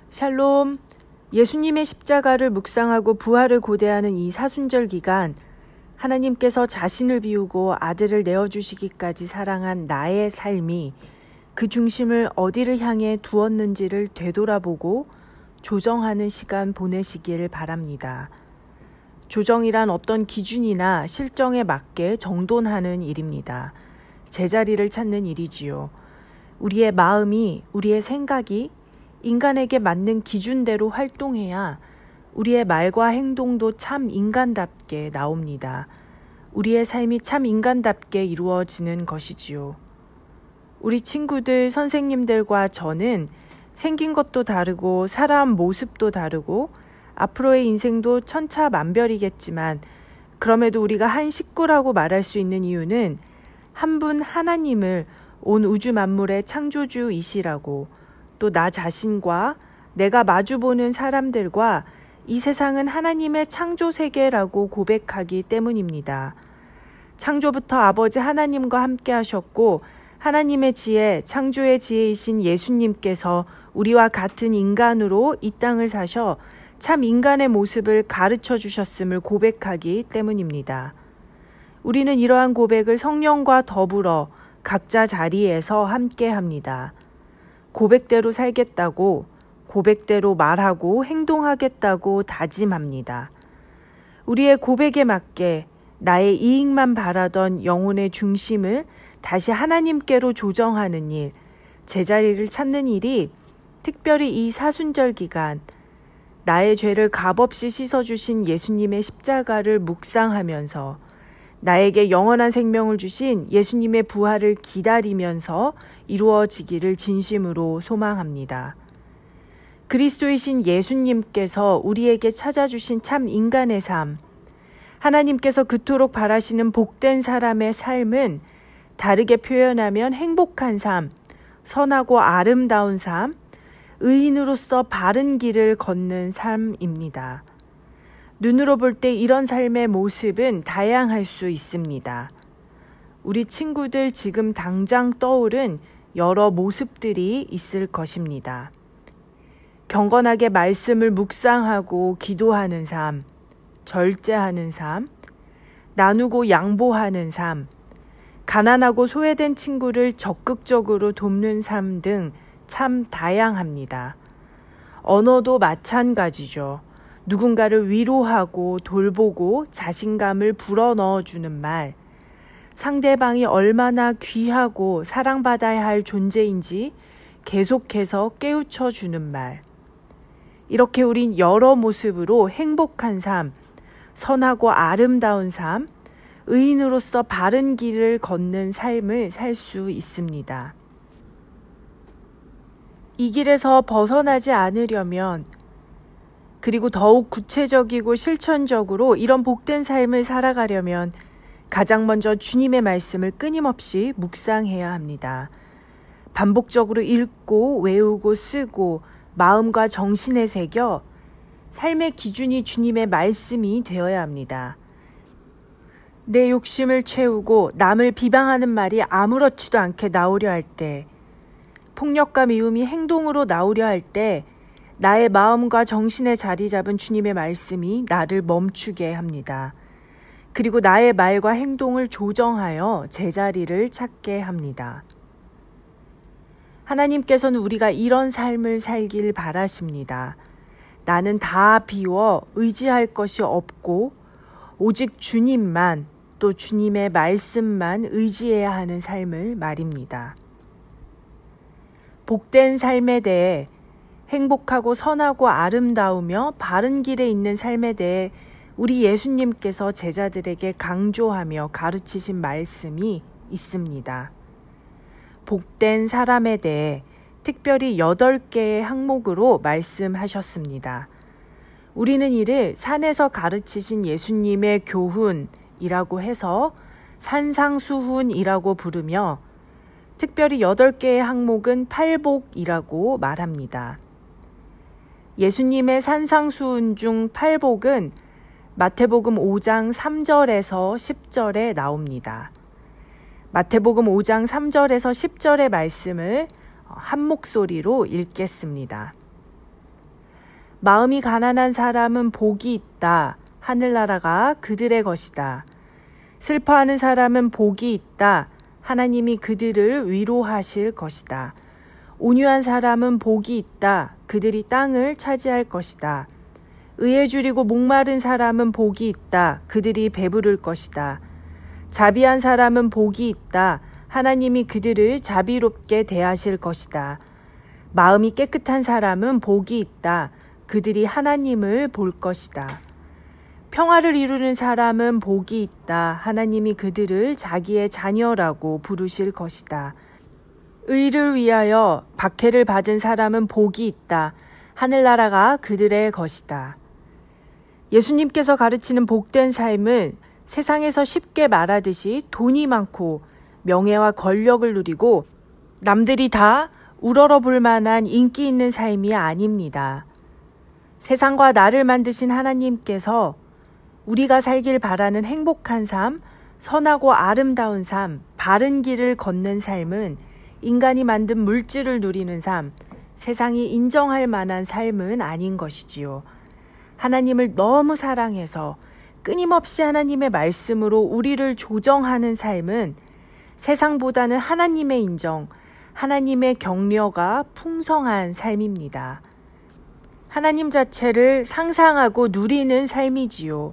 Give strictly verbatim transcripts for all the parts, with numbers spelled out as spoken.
샬롬. 예수님의 십자가를 묵상하고 부활을 고대하는 이 사순절 기간, 하나님께서 자신을 비우고 아들을 내어주시기까지 사랑한 나의 삶이 그 중심을 어디를 향해 두었는지를 되돌아보고 조정하는 시간 보내시길 바랍니다. 조정이란 어떤 기준이나 실정에 맞게 정돈하는 일입니다. 제자리를 찾는 일이지요. 우리의 마음이, 우리의 생각이 인간에게 맞는 기준대로 활동해야 우리의 말과 행동도 참 인간답게 나옵니다. 우리의 삶이 참 인간답게 이루어지는 것이지요. 우리 친구들, 선생님들과 저는 생긴 것도 다르고 사람 모습도 다르고 앞으로의 인생도 천차만별이겠지만, 그럼에도 우리가 한 식구라고 말할 수 있는 이유는 한 분 하나님을 온 우주 만물의 창조주이시라고, 또 나 자신과 내가 마주보는 사람들과 이 세상은 하나님의 창조 세계라고 고백하기 때문입니다. 창조부터 아버지 하나님과 함께 하셨고, 하나님의 지혜, 창조의 지혜이신 예수님께서 우리와 같은 인간으로 이 땅을 사셔 참 인간의 모습을 가르쳐 주셨음을 고백하기 때문입니다. 우리는 이러한 고백을 성령과 더불어 각자 자리에서 함께 합니다. 고백대로 살겠다고, 고백대로 말하고 행동하겠다고 다짐합니다. 우리의 고백에 맞게 나의 이익만 바라던 영혼의 중심을 다시 하나님께로 조정하는 일, 제자리를 찾는 일이 특별히 이 사순절 기간, 나의 죄를 값없이 씻어주신 예수님의 십자가를 묵상하면서 나에게 영원한 생명을 주신 예수님의 부활을 기다리면서 이루어지기를 진심으로 소망합니다. 그리스도이신 예수님께서 우리에게 찾아주신 참 인간의 삶, 하나님께서 그토록 바라시는 복된 사람의 삶은 다르게 표현하면 행복한 삶, 선하고 아름다운 삶, 의인으로서 바른 길을 걷는 삶입니다. 눈으로 볼 때 이런 삶의 모습은 다양할 수 있습니다. 우리 친구들 지금 당장 떠오른 여러 모습들이 있을 것입니다. 경건하게 말씀을 묵상하고 기도하는 삶, 절제하는 삶, 나누고 양보하는 삶, 가난하고 소외된 친구를 적극적으로 돕는 삶 등 참 다양합니다. 언어도 마찬가지죠. 누군가를 위로하고 돌보고 자신감을 불어넣어주는 말, 상대방이 얼마나 귀하고 사랑받아야 할 존재인지 계속해서 깨우쳐주는 말. 이렇게 우린 여러 모습으로 행복한 삶, 선하고 아름다운 삶, 의인으로서 바른 길을 걷는 삶을 살 수 있습니다. 이 길에서 벗어나지 않으려면, 그리고 더욱 구체적이고 실천적으로 이런 복된 삶을 살아가려면 가장 먼저 주님의 말씀을 끊임없이 묵상해야 합니다. 반복적으로 읽고 외우고 쓰고 마음과 정신에 새겨 삶의 기준이 주님의 말씀이 되어야 합니다. 내 욕심을 채우고 남을 비방하는 말이 아무렇지도 않게 나오려 할 때, 폭력과 미움이 행동으로 나오려 할 때 나의 마음과 정신에 자리 잡은 주님의 말씀이 나를 멈추게 합니다. 그리고 나의 말과 행동을 조정하여 제자리를 찾게 합니다. 하나님께서는 우리가 이런 삶을 살길 바라십니다. 나는 다 비워 의지할 것이 없고 오직 주님만, 또 주님의 말씀만 의지해야 하는 삶을 말입니다. 복된 삶에 대해, 행복하고 선하고 아름다우며 바른 길에 있는 삶에 대해 우리 예수님께서 제자들에게 강조하며 가르치신 말씀이 있습니다. 복된 사람에 대해 특별히 여덟 개의 항목으로 말씀하셨습니다. 우리는 이를 산에서 가르치신 예수님의 교훈이라고 해서 산상수훈이라고 부르며, 특별히 여덟 개의 항목은 팔복이라고 말합니다. 예수님의 산상수훈 중 팔복은 마태복음 오 장 삼 절에서 십 절에 나옵니다. 마태복음 오 장 삼 절에서 십 절의 말씀을 한 목소리로 읽겠습니다. 마음이 가난한 사람은 복이 있다. 하늘나라가 그들의 것이다. 슬퍼하는 사람은 복이 있다. 하나님이 그들을 위로하실 것이다. 온유한 사람은 복이 있다. 그들이 땅을 차지할 것이다. 의에 줄이고 목마른 사람은 복이 있다. 그들이 배부를 것이다. 자비한 사람은 복이 있다. 하나님이 그들을 자비롭게 대하실 것이다. 마음이 깨끗한 사람은 복이 있다. 그들이 하나님을 볼 것이다. 평화를 이루는 사람은 복이 있다. 하나님이 그들을 자기의 자녀라고 부르실 것이다. 의를 위하여 박해를 받은 사람은 복이 있다. 하늘나라가 그들의 것이다. 예수님께서 가르치는 복된 삶은 세상에서 쉽게 말하듯이 돈이 많고 명예와 권력을 누리고 남들이 다 우러러 볼 만한 인기 있는 삶이 아닙니다. 세상과 나를 만드신 하나님께서 우리가 살길 바라는 행복한 삶, 선하고 아름다운 삶, 바른 길을 걷는 삶은 인간이 만든 물질을 누리는 삶, 세상이 인정할 만한 삶은 아닌 것이지요. 하나님을 너무 사랑해서 끊임없이 하나님의 말씀으로 우리를 조정하는 삶은 세상보다는 하나님의 인정, 하나님의 격려가 풍성한 삶입니다. 하나님 자체를 상상하고 누리는 삶이지요.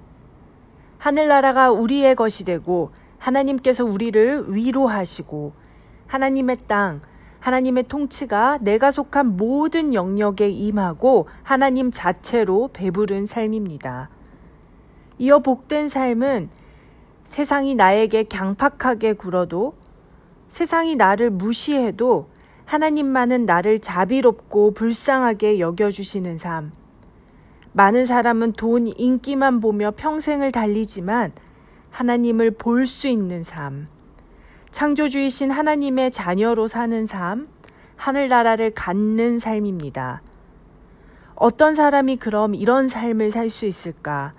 하늘나라가 우리의 것이 되고 하나님께서 우리를 위로하시고 하나님의 땅, 하나님의 통치가 내가 속한 모든 영역에 임하고 하나님 자체로 배부른 삶입니다. 이어 복된 삶은 세상이 나에게 강팍하게 굴어도 세상이 나를 무시해도 하나님만은 나를 자비롭고 불쌍하게 여겨주시는 삶. 많은 사람은 돈, 인기만 보며 평생을 달리지만 하나님을 볼 수 있는 삶. 창조주이신 하나님의 자녀로 사는 삶, 하늘나라를 갖는 삶입니다. 어떤 사람이 그럼 이런 삶을 살 수 있을까?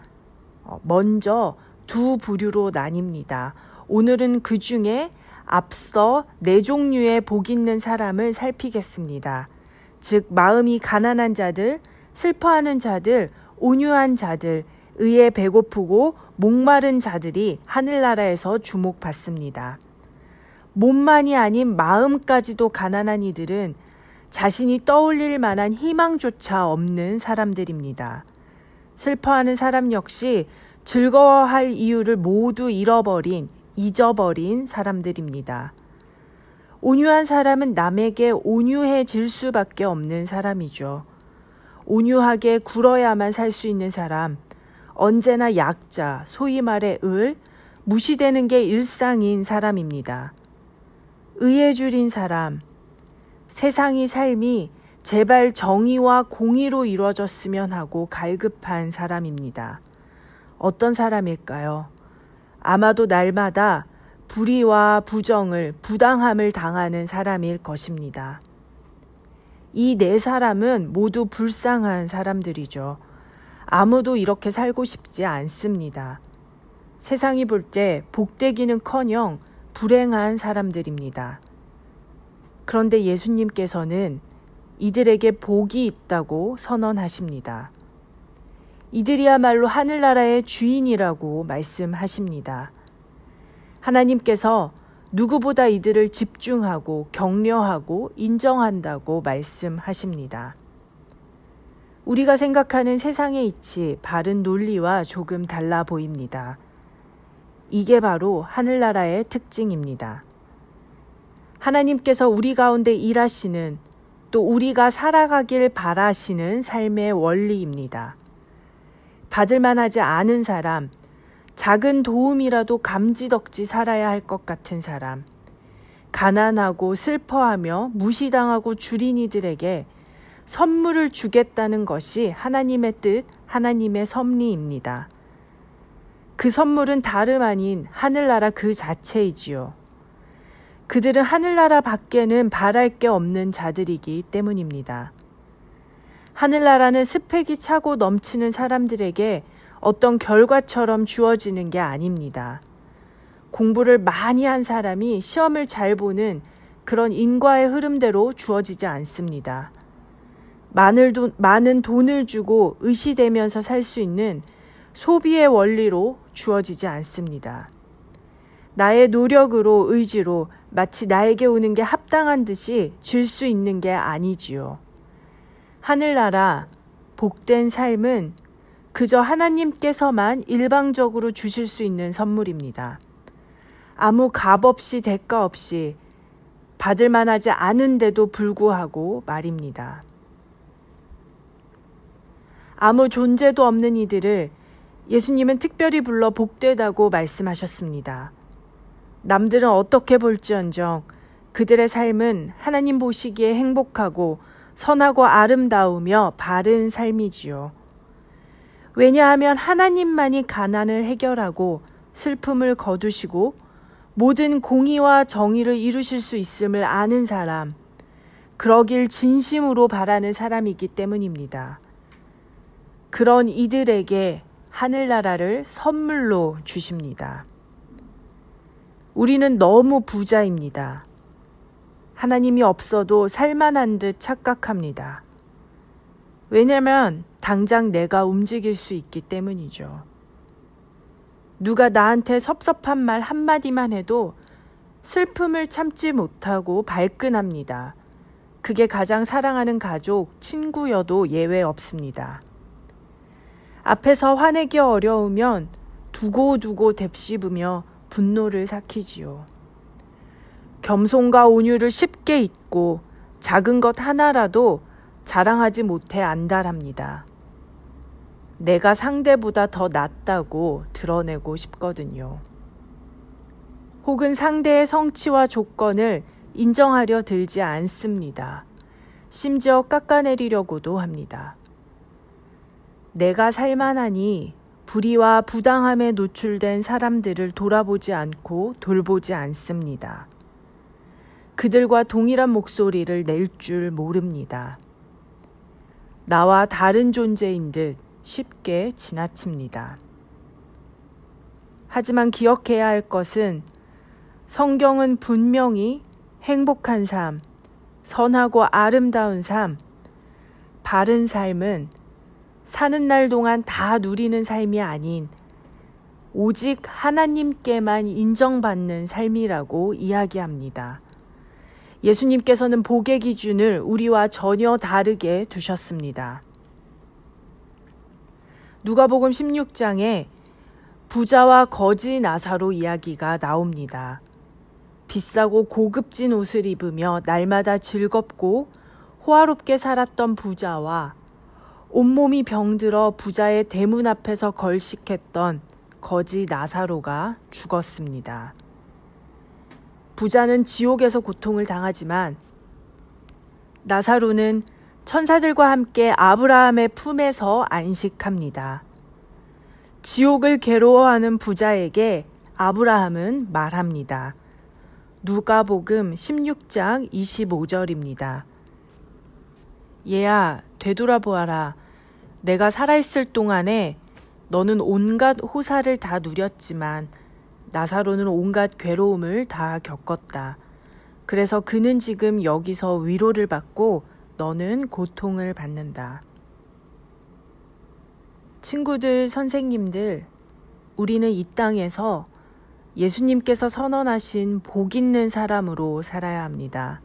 먼저 두 부류로 나뉩니다. 오늘은 그 중에 앞서 네 종류의 복 있는 사람을 살피겠습니다. 즉 마음이 가난한 자들, 슬퍼하는 자들, 온유한 자들, 의에 배고프고 목마른 자들이 하늘나라에서 주목받습니다. 몸만이 아닌 마음까지도 가난한 이들은 자신이 떠올릴 만한 희망조차 없는 사람들입니다. 슬퍼하는 사람 역시 즐거워할 이유를 모두 잃어버린, 잊어버린 사람들입니다. 온유한 사람은 남에게 온유해질 수밖에 없는 사람이죠. 온유하게 굴어야만 살 수 있는 사람, 언제나 약자, 소위 말해 을, 무시되는 게 일상인 사람입니다. 의에 줄인 사람, 세상이 삶이 제발 정의와 공의로 이루어졌으면 하고 갈급한 사람입니다. 어떤 사람일까요? 아마도 날마다 불의와 부정을, 부당함을 당하는 사람일 것입니다. 이 네 사람은 모두 불쌍한 사람들이죠. 아무도 이렇게 살고 싶지 않습니다. 세상이 볼 때 복되기는커녕 불행한 사람들입니다. 그런데 예수님께서는 이들에게 복이 있다고 선언하십니다. 이들이야말로 하늘나라의 주인이라고 말씀하십니다. 하나님께서 누구보다 이들을 집중하고 격려하고 인정한다고 말씀하십니다. 우리가 생각하는 세상의 이치, 바른 논리와 조금 달라 보입니다. 이게 바로 하늘나라의 특징입니다. 하나님께서 우리 가운데 일하시는, 또 우리가 살아가길 바라시는 삶의 원리입니다. 받을만 하지 않은 사람, 작은 도움이라도 감지덕지 살아야 할 것 같은 사람, 가난하고 슬퍼하며 무시당하고 줄인 이들에게 선물을 주겠다는 것이 하나님의 뜻, 하나님의 섭리입니다. 그 선물은 다름 아닌 하늘나라 그 자체이지요. 그들은 하늘나라 밖에는 바랄 게 없는 자들이기 때문입니다. 하늘나라는 스펙이 차고 넘치는 사람들에게 어떤 결과처럼 주어지는 게 아닙니다. 공부를 많이 한 사람이 시험을 잘 보는 그런 인과의 흐름대로 주어지지 않습니다. 많은 돈을 주고 의시되면서 살 수 있는 소비의 원리로 주어지지 않습니다. 나의 노력으로, 의지로 마치 나에게 오는 게 합당한 듯이 줄 수 있는 게 아니지요. 하늘나라, 복된 삶은 그저 하나님께서만 일방적으로 주실 수 있는 선물입니다. 아무 값 없이 대가 없이 받을 만하지 않은데도 불구하고 말입니다. 아무 존재도 없는 이들을 예수님은 특별히 불러 복되다고 말씀하셨습니다. 남들은 어떻게 볼지언정 그들의 삶은 하나님 보시기에 행복하고 선하고 아름다우며 바른 삶이지요. 왜냐하면 하나님만이 가난을 해결하고 슬픔을 거두시고 모든 공의와 정의를 이루실 수 있음을 아는 사람, 그러길 진심으로 바라는 사람이기 때문입니다. 그런 이들에게 하늘나라를 선물로 주십니다. 우리는 너무 부자입니다. 하나님이 없어도 살만한 듯 착각합니다. 왜냐하면 당장 내가 움직일 수 있기 때문이죠. 누가 나한테 섭섭한 말 한마디만 해도 슬픔을 참지 못하고 발끈합니다. 그게 가장 사랑하는 가족, 친구여도 예외 없습니다. 앞에서 화내기 어려우면 두고두고 뎁씹으며 분노를 삭히지요. 겸손과 온유를 쉽게 잊고 작은 것 하나라도 자랑하지 못해 안달합니다. 내가 상대보다 더 낫다고 드러내고 싶거든요. 혹은 상대의 성취와 조건을 인정하려 들지 않습니다. 심지어 깎아내리려고도 합니다. 내가 살만하니 불의와 부당함에 노출된 사람들을 돌아보지 않고 돌보지 않습니다. 그들과 동일한 목소리를 낼 줄 모릅니다. 나와 다른 존재인 듯 쉽게 지나칩니다. 하지만 기억해야 할 것은 성경은 분명히 행복한 삶, 선하고 아름다운 삶, 바른 삶은 사는 날 동안 다 누리는 삶이 아닌 오직 하나님께만 인정받는 삶이라고 이야기합니다. 예수님께서는 복의 기준을 우리와 전혀 다르게 두셨습니다. 누가복음 십육 장에 부자와 거지 나사로 이야기가 나옵니다. 비싸고 고급진 옷을 입으며 날마다 즐겁고 호화롭게 살았던 부자와 온몸이 병들어 부자의 대문 앞에서 걸식했던 거지 나사로가 죽었습니다. 부자는 지옥에서 고통을 당하지만 나사로는 천사들과 함께 아브라함의 품에서 안식합니다. 지옥을 괴로워하는 부자에게 아브라함은 말합니다. 누가복음 십육 장 이십오 절입니다. 얘야, 되돌아보아라. 내가 살아있을 동안에 너는 온갖 호사를 다 누렸지만 나사로는 온갖 괴로움을 다 겪었다. 그래서 그는 지금 여기서 위로를 받고 너는 고통을 받는다. 친구들, 선생님들, 우리는 이 땅에서 예수님께서 선언하신 복 있는 사람으로 살아야 합니다.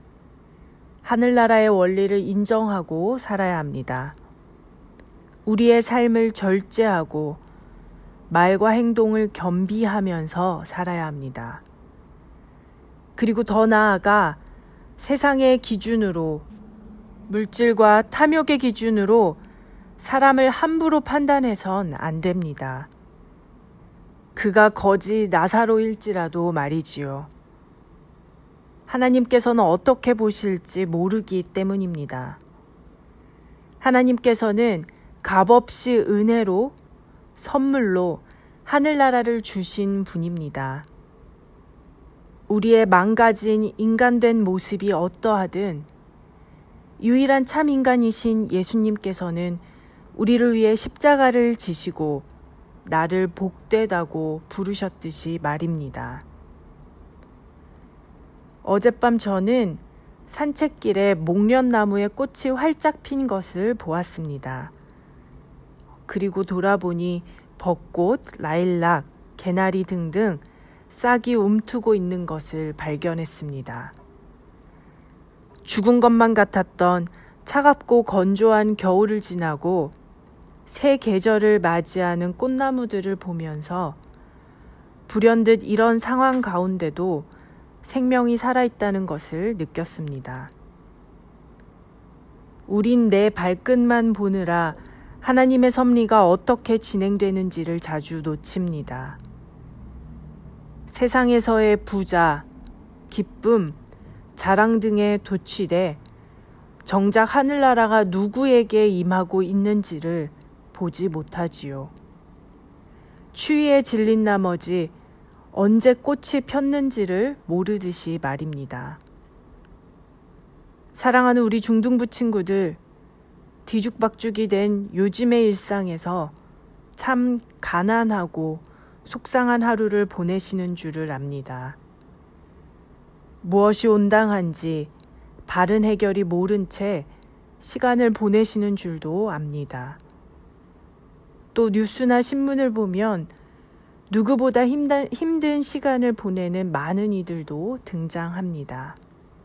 하늘나라의 원리를 인정하고 살아야 합니다. 우리의 삶을 절제하고 말과 행동을 겸비하면서 살아야 합니다. 그리고 더 나아가 세상의 기준으로, 물질과 탐욕의 기준으로 사람을 함부로 판단해선 안 됩니다. 그가 거지 나사로일지라도 말이지요. 하나님께서는 어떻게 보실지 모르기 때문입니다. 하나님께서는 값없이 은혜로, 선물로 하늘나라를 주신 분입니다. 우리의 망가진 인간된 모습이 어떠하든 유일한 참 인간이신 예수님께서는 우리를 위해 십자가를 지시고 나를 복되다고 부르셨듯이 말입니다. 어젯밤 저는 산책길에 목련나무에 꽃이 활짝 핀 것을 보았습니다. 그리고 돌아보니 벚꽃, 라일락, 개나리 등등 싹이 움트고 있는 것을 발견했습니다. 죽은 것만 같았던 차갑고 건조한 겨울을 지나고 새 계절을 맞이하는 꽃나무들을 보면서 불현듯 이런 상황 가운데도 생명이 살아있다는 것을 느꼈습니다. 우린 내 발끝만 보느라 하나님의 섭리가 어떻게 진행되는지를 자주 놓칩니다. 세상에서의 부자, 기쁨, 자랑 등에 도취돼 정작 하늘나라가 누구에게 임하고 있는지를 보지 못하지요. 추위에 질린 나머지 언제 꽃이 폈는지를 모르듯이 말입니다. 사랑하는 우리 중등부 친구들, 뒤죽박죽이 된 요즘의 일상에서 참 가난하고 속상한 하루를 보내시는 줄을 압니다. 무엇이 온당한지 바른 해결이 모른 채 시간을 보내시는 줄도 압니다. 또 뉴스나 신문을 보면 누구보다 힘든, 힘든 시간을 보내는 많은 이들도 등장합니다.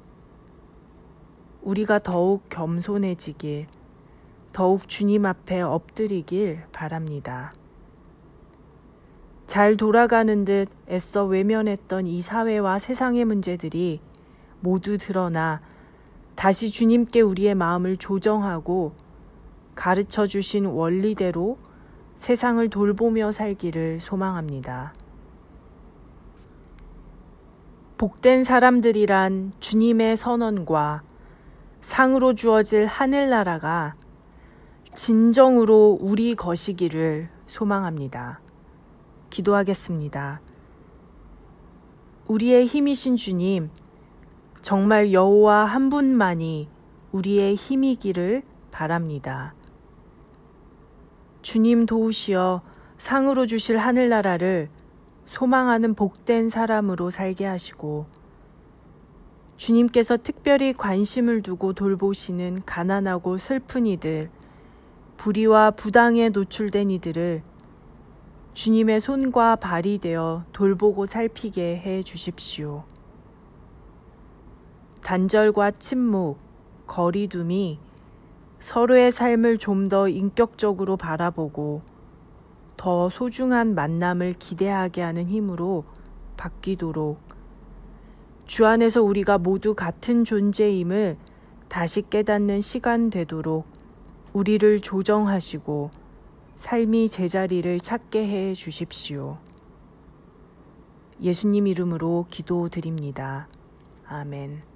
우리가 더욱 겸손해지길, 더욱 주님 앞에 엎드리길 바랍니다. 잘 돌아가는 듯 애써 외면했던 이 사회와 세상의 문제들이 모두 드러나 다시 주님께 우리의 마음을 조정하고 가르쳐 주신 원리대로 세상을 돌보며 살기를 소망합니다. 복된 사람들이란 주님의 선언과 상으로 주어질 하늘나라가 진정으로 우리 것이기를 소망합니다. 기도하겠습니다. 우리의 힘이신 주님, 정말 여호와 한 분만이 우리의 힘이기를 바랍니다. 주님 도우시어 상으로 주실 하늘나라를 소망하는 복된 사람으로 살게 하시고 주님께서 특별히 관심을 두고 돌보시는 가난하고 슬픈 이들, 불의와 부당에 노출된 이들을 주님의 손과 발이 되어 돌보고 살피게 해 주십시오. 단절과 침묵, 거리둠이 서로의 삶을 좀 더 인격적으로 바라보고 더 소중한 만남을 기대하게 하는 힘으로 바뀌도록 주 안에서 우리가 모두 같은 존재임을 다시 깨닫는 시간 되도록 우리를 조정하시고 삶이 제자리를 찾게 해 주십시오. 예수님 이름으로 기도드립니다. 아멘.